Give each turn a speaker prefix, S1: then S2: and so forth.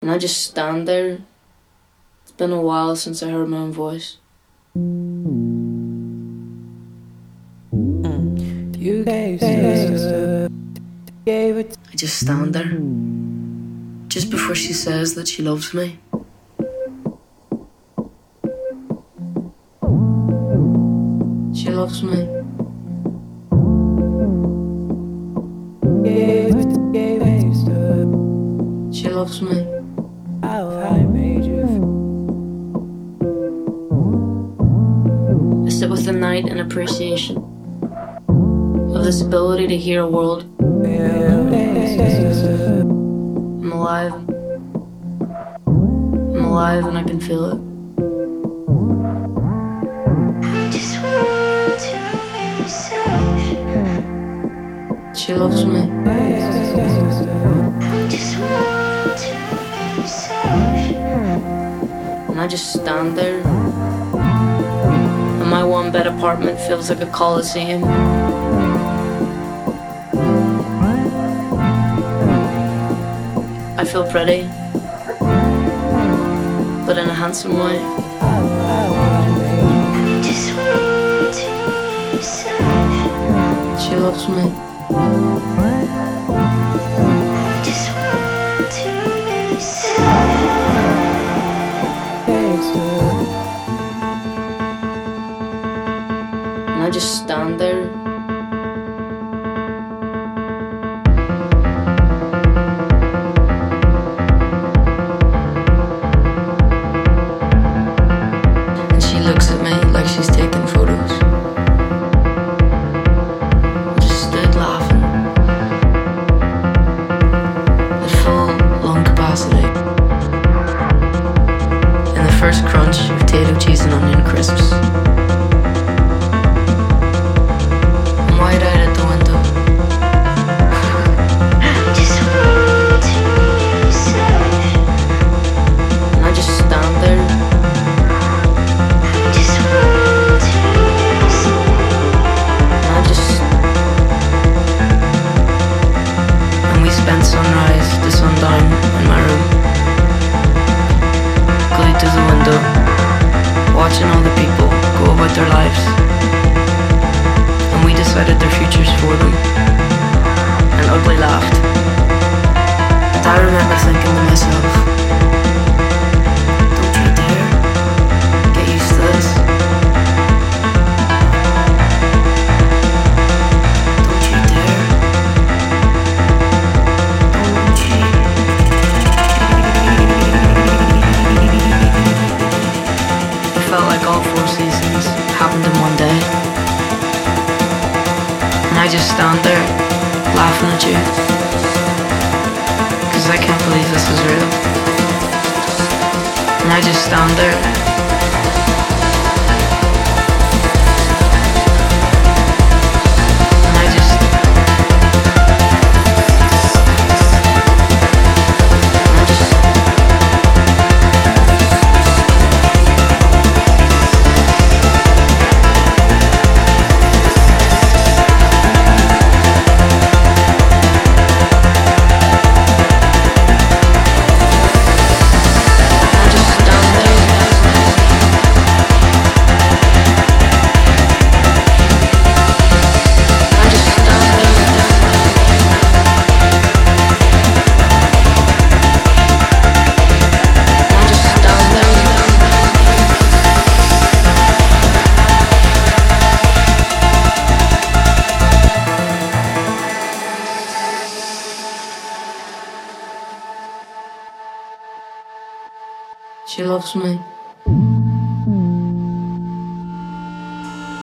S1: And I just stand there. It's been a while since I heard my own voice. I just stand there. Just before she says that she loves me. She loves me. She loves me. I sit with the night in appreciation of this ability to hear a world. I'm alive. I'm alive and I can feel it. She loves me. And I just stand there. And my one-bed apartment feels like a coliseum. I feel pretty, but in a handsome way. She loves me. And I just stand there. And she looks at me like she's taking photos. I just stood laughing at full lung capacity. In the first crunch of potato, cheese and onion crisps. I'm wide-eyed at the window. And I just stand there. And we spent sunrise to sundown in my room, glued to the window, watching all the people go about their lives. And we decided their futures for them. And Ugly laughed. And I remember thinking to myself, don't you dare get used to this. Don't you dare. Don't you. It felt like all 4 seasons happened in one day. And I just stand there, laughing at you. Cause I can't believe this is real. And I just stand there. And I just. She loves me.